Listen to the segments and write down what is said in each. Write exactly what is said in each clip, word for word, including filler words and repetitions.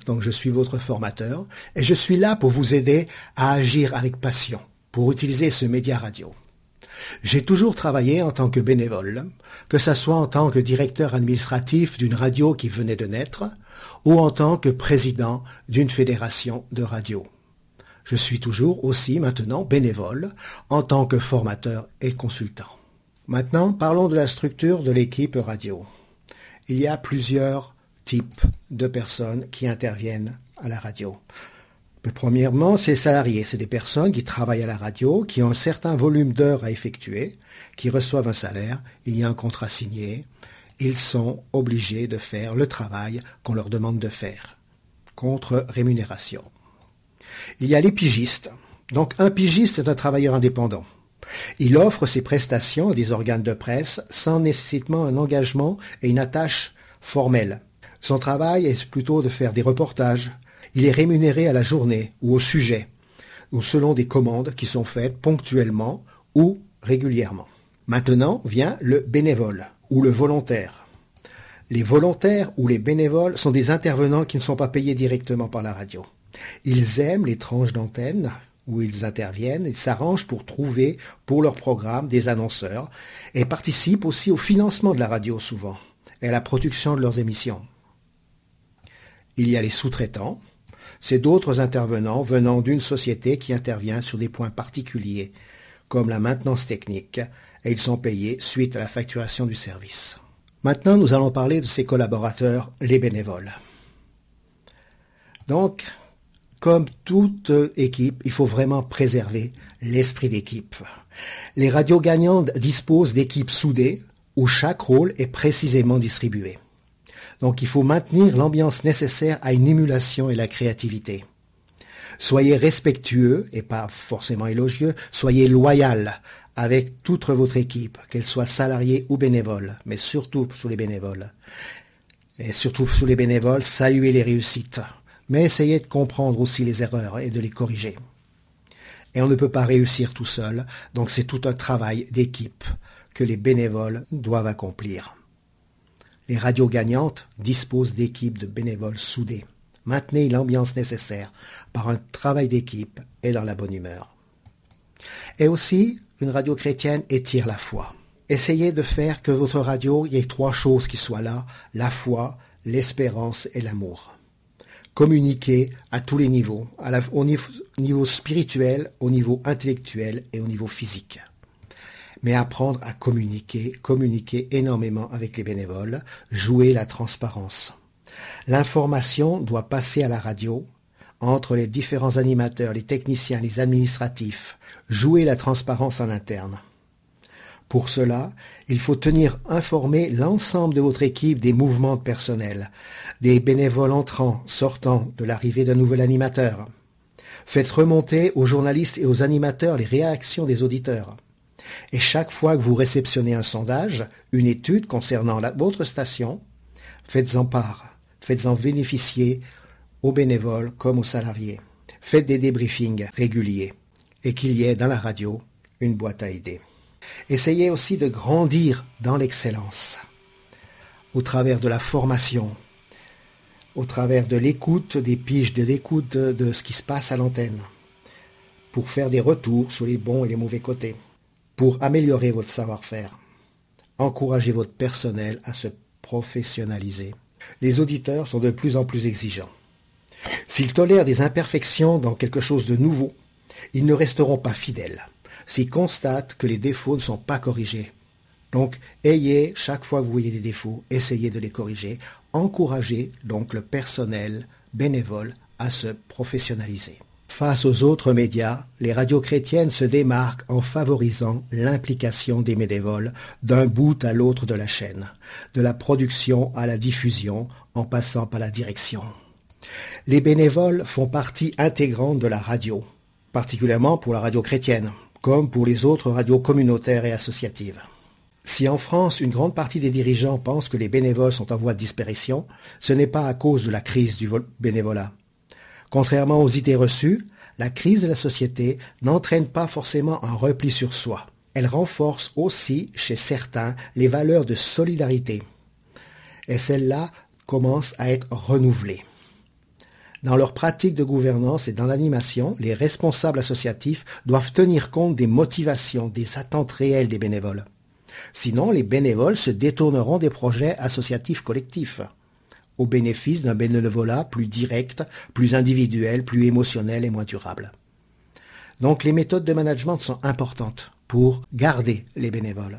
donc je suis votre formateur, et je suis là pour vous aider à agir avec passion, pour utiliser ce média radio. J'ai toujours travaillé en tant que bénévole, que ce soit en tant que directeur administratif d'une radio qui venait de naître, ou en tant que président d'une fédération de radio. Je suis toujours aussi maintenant bénévole en tant que formateur et consultant. Maintenant, parlons de la structure de l'équipe radio. Il y a plusieurs types de personnes qui interviennent à la radio. Premièrement, c'est salariés, c'est des personnes qui travaillent à la radio, qui ont un certain volume d'heures à effectuer, qui reçoivent un salaire, il y a un contrat signé, ils sont obligés de faire le travail qu'on leur demande de faire, contre rémunération. Il y a les pigistes. Donc un pigiste est un travailleur indépendant. Il offre ses prestations à des organes de presse sans nécessitement un engagement et une attache formelle. Son travail est plutôt de faire des reportages. Il est rémunéré à la journée ou au sujet, ou selon des commandes qui sont faites ponctuellement ou régulièrement. Maintenant vient le bénévole ou le volontaire. Les volontaires ou les bénévoles sont des intervenants qui ne sont pas payés directement par la radio. Ils aiment les tranches d'antenne où ils interviennent, ils s'arrangent pour trouver pour leur programme des annonceurs et participent aussi au financement de la radio souvent et à la production de leurs émissions. Il y a les sous-traitants. C'est d'autres intervenants venant d'une société qui intervient sur des points particuliers, comme la maintenance technique, et ils sont payés suite à la facturation du service. Maintenant, nous allons parler de ces collaborateurs, les bénévoles. Donc, comme toute équipe, il faut vraiment préserver l'esprit d'équipe. Les radios gagnantes disposent d'équipes soudées, où chaque rôle est précisément distribué. Donc il faut maintenir l'ambiance nécessaire à une émulation et la créativité. Soyez respectueux et pas forcément élogieux, soyez loyal avec toute votre équipe, qu'elle soit salariée ou bénévole, mais surtout sous les bénévoles. Et surtout sous les bénévoles, saluez les réussites, mais essayez de comprendre aussi les erreurs et de les corriger. Et on ne peut pas réussir tout seul, donc c'est tout un travail d'équipe que les bénévoles doivent accomplir. Les radios gagnantes disposent d'équipes de bénévoles soudées. Maintenez l'ambiance nécessaire par un travail d'équipe et dans la bonne humeur. Et aussi, une radio chrétienne étire la foi. Essayez de faire que votre radio, il y ait trois choses qui soient là, la foi, l'espérance et l'amour. Communiquez à tous les niveaux, à la, au niveau, niveau spirituel, au niveau intellectuel et au niveau physique. Mais apprendre à communiquer, communiquer énormément avec les bénévoles, jouer la transparence. L'information doit passer à la radio, entre les différents animateurs, les techniciens, les administratifs, jouer la transparence en interne. Pour cela, il faut tenir informé l'ensemble de votre équipe des mouvements de personnel, des bénévoles entrants, sortants, de l'arrivée d'un nouvel animateur. Faites remonter aux journalistes et aux animateurs les réactions des auditeurs. Et chaque fois que vous réceptionnez un sondage, une étude concernant la, votre station, faites-en part, faites-en bénéficier aux bénévoles comme aux salariés. Faites des débriefings réguliers et qu'il y ait dans la radio une boîte à idées. Essayez aussi de grandir dans l'excellence, au travers de la formation, au travers de l'écoute, des piges de l'écoute de, de ce qui se passe à l'antenne, pour faire des retours sur les bons et les mauvais côtés. Pour améliorer votre savoir-faire, encouragez votre personnel à se professionnaliser. Les auditeurs sont de plus en plus exigeants. S'ils tolèrent des imperfections dans quelque chose de nouveau, ils ne resteront pas fidèles. S'ils constatent que les défauts ne sont pas corrigés. Donc, ayez, chaque fois que vous voyez des défauts, essayez de les corriger. Encouragez donc le personnel bénévole à se professionnaliser. Face aux autres médias, les radios chrétiennes se démarquent en favorisant l'implication des bénévoles d'un bout à l'autre de la chaîne, de la production à la diffusion, en passant par la direction. Les bénévoles font partie intégrante de la radio, particulièrement pour la radio chrétienne, comme pour les autres radios communautaires et associatives. Si en France, une grande partie des dirigeants pensent que les bénévoles sont en voie de disparition, ce n'est pas à cause de la crise du bénévolat. Contrairement aux idées reçues, la crise de la société n'entraîne pas forcément un repli sur soi. Elle renforce aussi, chez certains, les valeurs de solidarité. Et celles-là commencent à être renouvelées. Dans leur pratique de gouvernance et dans l'animation, les responsables associatifs doivent tenir compte des motivations, des attentes réelles des bénévoles. Sinon, les bénévoles se détourneront des projets associatifs collectifs, au bénéfice d'un bénévolat plus direct, plus individuel, plus émotionnel et moins durable. Donc les méthodes de management sont importantes pour garder les bénévoles.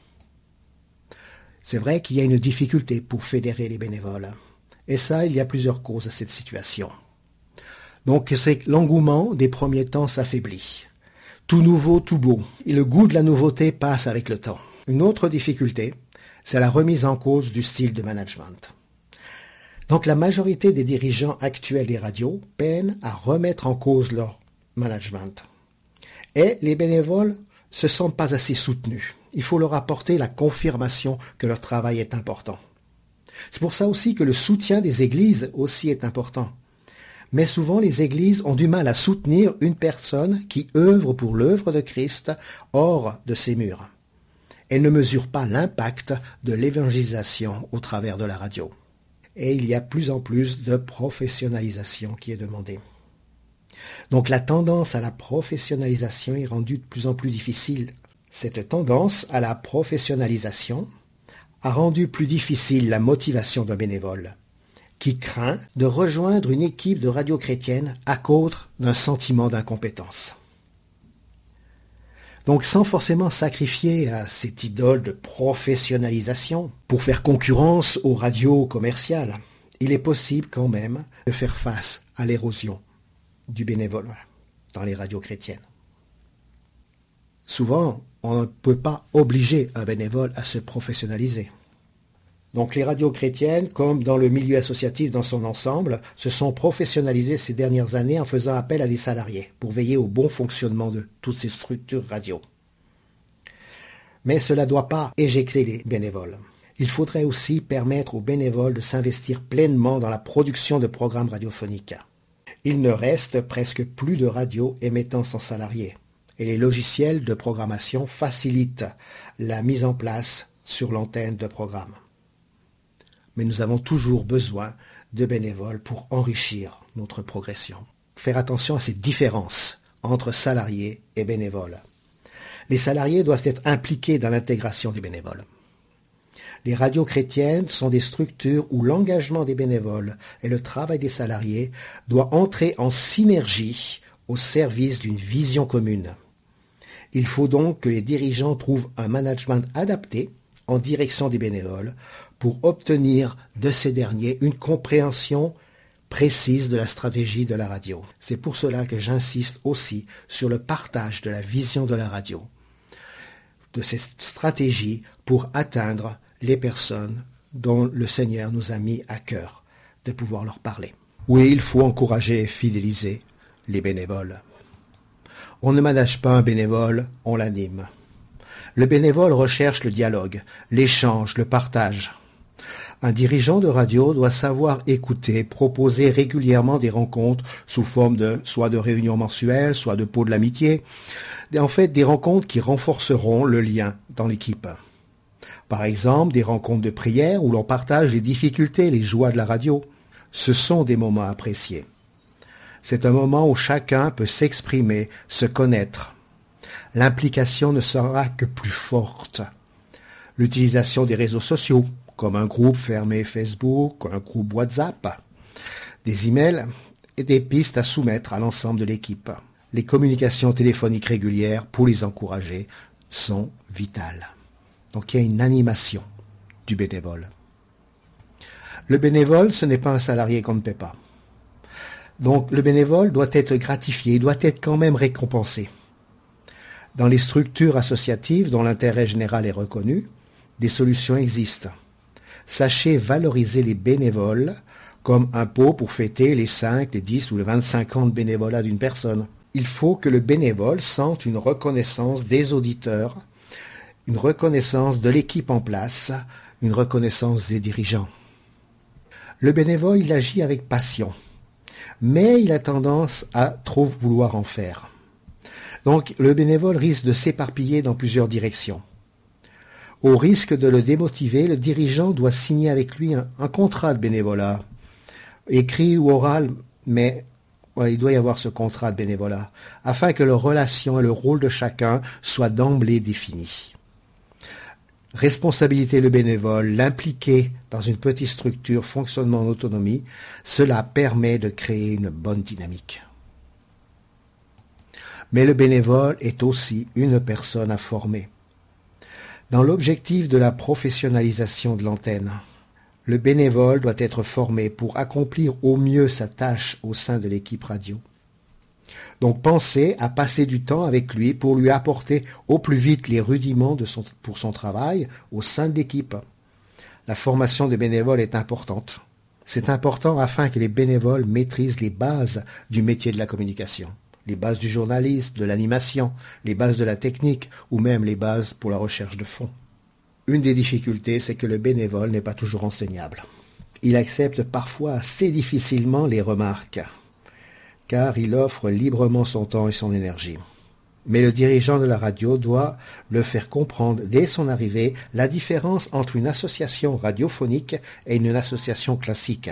C'est vrai qu'il y a une difficulté pour fédérer les bénévoles. Et ça, il y a plusieurs causes à cette situation. Donc c'est que l'engouement des premiers temps s'affaiblit. Tout nouveau, tout beau. Et le goût de la nouveauté passe avec le temps. Une autre difficulté, c'est la remise en cause du style de management. Donc la majorité des dirigeants actuels des radios peinent à remettre en cause leur management. Et les bénévoles ne se sentent pas assez soutenus. Il faut leur apporter la confirmation que leur travail est important. C'est pour ça aussi que le soutien des églises aussi est important. Mais souvent, les églises ont du mal à soutenir une personne qui œuvre pour l'œuvre de Christ hors de ses murs. Elles ne mesurent pas l'impact de l'évangélisation au travers de la radio. Et il y a plus en plus de professionnalisation qui est demandée. Donc la tendance à la professionnalisation est rendue de plus en plus difficile. Cette tendance à la professionnalisation a rendu plus difficile la motivation d'un bénévole, qui craint de rejoindre une équipe de radio chrétienne à cause d'un sentiment d'incompétence. Donc sans forcément sacrifier à cette idole de professionnalisation pour faire concurrence aux radios commerciales, il est possible quand même de faire face à l'érosion du bénévolat dans les radios chrétiennes. Souvent, on ne peut pas obliger un bénévole à se professionnaliser. Donc les radios chrétiennes, comme dans le milieu associatif dans son ensemble, se sont professionnalisées ces dernières années en faisant appel à des salariés pour veiller au bon fonctionnement de toutes ces structures radio. Mais cela ne doit pas éjecter les bénévoles. Il faudrait aussi permettre aux bénévoles de s'investir pleinement dans la production de programmes radiophoniques. Il ne reste presque plus de radios émettant sans salariés. Et les logiciels de programmation facilitent la mise en place sur l'antenne de programmes. Mais nous avons toujours besoin de bénévoles pour enrichir notre progression. Faire attention à ces différences entre salariés et bénévoles. Les salariés doivent être impliqués dans l'intégration des bénévoles. Les radios chrétiennes sont des structures où l'engagement des bénévoles et le travail des salariés doit entrer en synergie au service d'une vision commune. Il faut donc que les dirigeants trouvent un management adapté en direction des bénévoles pour obtenir de ces derniers une compréhension précise de la stratégie de la radio. C'est pour cela que j'insiste aussi sur le partage de la vision de la radio, de cette stratégie pour atteindre les personnes dont le Seigneur nous a mis à cœur de pouvoir leur parler. Oui, il faut encourager et fidéliser les bénévoles. On ne manage pas un bénévole, on l'anime. Le bénévole recherche le dialogue, l'échange, le partage. Un dirigeant de radio doit savoir écouter, proposer régulièrement des rencontres sous forme de soit de réunions mensuelles, soit de pots de l'amitié. En fait, des rencontres qui renforceront le lien dans l'équipe. Par exemple, des rencontres de prière où l'on partage les difficultés, les joies de la radio. Ce sont des moments appréciés. C'est un moment où chacun peut s'exprimer, se connaître. L'implication ne sera que plus forte. L'utilisation des réseaux sociaux, comme un groupe fermé Facebook, un groupe WhatsApp, des emails et des pistes à soumettre à l'ensemble de l'équipe. Les communications téléphoniques régulières pour les encourager sont vitales. Donc il y a une animation du bénévole. Le bénévole, ce n'est pas un salarié qu'on ne paie pas. Donc le bénévole doit être gratifié, il doit être quand même récompensé. Dans les structures associatives dont l'intérêt général est reconnu, des solutions existent. Sachez valoriser les bénévoles comme un pot pour fêter les cinq, les dix ou les vingt-cinq ans de bénévolat d'une personne. Il faut que le bénévole sente une reconnaissance des auditeurs, une reconnaissance de l'équipe en place, une reconnaissance des dirigeants. Le bénévole, il agit avec passion, mais il a tendance à trop vouloir en faire. Donc le bénévole risque de s'éparpiller dans plusieurs directions. Au risque de le démotiver, le dirigeant doit signer avec lui un, un contrat de bénévolat, écrit ou oral, mais voilà, il doit y avoir ce contrat de bénévolat, afin que les relations et le rôle de chacun soient d'emblée définis. Responsabiliser le bénévole, l'impliquer dans une petite structure fonctionnement en autonomie, cela permet de créer une bonne dynamique. Mais le bénévole est aussi une personne à former. Dans l'objectif de la professionnalisation de l'antenne, le bénévole doit être formé pour accomplir au mieux sa tâche au sein de l'équipe radio. Donc pensez à passer du temps avec lui pour lui apporter au plus vite les rudiments de son, pour son travail au sein de l'équipe. La formation des bénévoles est importante. C'est important afin que les bénévoles maîtrisent les bases du métier de la communication, les bases du journalisme, de l'animation, les bases de la technique ou même les bases pour la recherche de fonds. Une des difficultés, c'est que le bénévole n'est pas toujours enseignable. Il accepte parfois assez difficilement les remarques, car il offre librement son temps et son énergie. Mais le dirigeant de la radio doit le faire comprendre dès son arrivée la différence entre une association radiophonique et une association classique.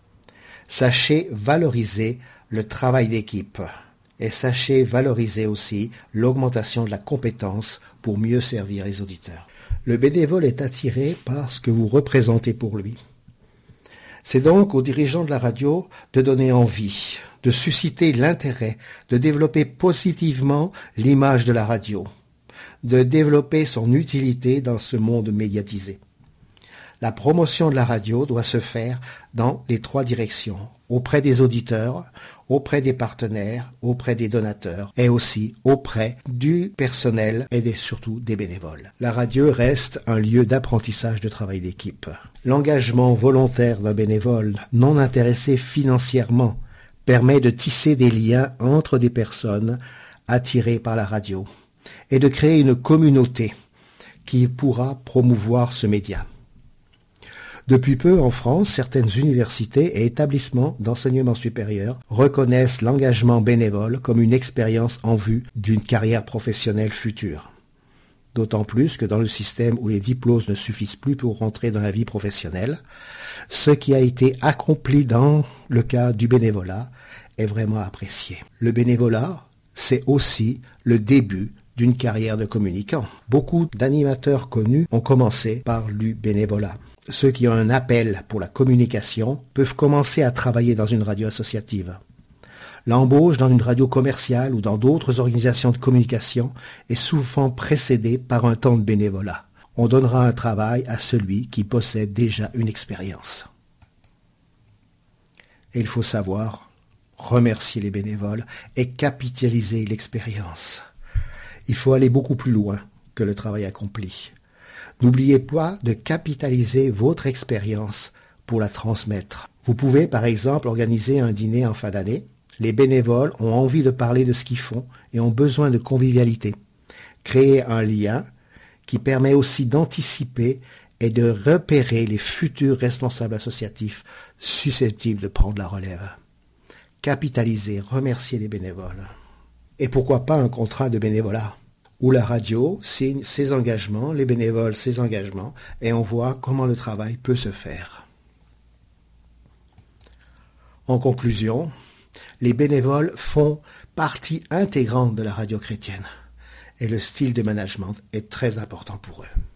Sachez valoriser le travail d'équipe et sachez valoriser aussi l'augmentation de la compétence pour mieux servir les auditeurs. Le bénévole est attiré par ce que vous représentez pour lui. C'est donc aux dirigeants de la radio de donner envie, de susciter l'intérêt, de développer positivement l'image de la radio, de développer son utilité dans ce monde médiatisé. La promotion de la radio doit se faire dans les trois directions, auprès des auditeurs, auprès des partenaires, auprès des donateurs et aussi auprès du personnel et des, surtout des bénévoles. La radio reste un lieu d'apprentissage de travail d'équipe. L'engagement volontaire d'un bénévole non intéressé financièrement permet de tisser des liens entre des personnes attirées par la radio et de créer une communauté qui pourra promouvoir ce média. Depuis peu, en France, certaines universités et établissements d'enseignement supérieur reconnaissent l'engagement bénévole comme une expérience en vue d'une carrière professionnelle future. D'autant plus que dans le système où les diplômes ne suffisent plus pour rentrer dans la vie professionnelle, ce qui a été accompli dans le cas du bénévolat est vraiment apprécié. Le bénévolat, c'est aussi le début d'une carrière de communicant. Beaucoup d'animateurs connus ont commencé par du bénévolat. Ceux qui ont un appel pour la communication peuvent commencer à travailler dans une radio associative. L'embauche dans une radio commerciale ou dans d'autres organisations de communication est souvent précédée par un temps de bénévolat. On donnera un travail à celui qui possède déjà une expérience. Et il faut savoir remercier les bénévoles et capitaliser l'expérience. Il faut aller beaucoup plus loin que le travail accompli. N'oubliez pas de capitaliser votre expérience pour la transmettre. Vous pouvez par exemple organiser un dîner en fin d'année. Les bénévoles ont envie de parler de ce qu'ils font et ont besoin de convivialité. Créer un lien qui permet aussi d'anticiper et de repérer les futurs responsables associatifs susceptibles de prendre la relève. Capitaliser, remercier les bénévoles. Et pourquoi pas un contrat de bénévolat où la radio signe ses engagements, les bénévoles ses engagements, et on voit comment le travail peut se faire. En conclusion, les bénévoles font partie intégrante de la radio chrétienne, et le style de management est très important pour eux.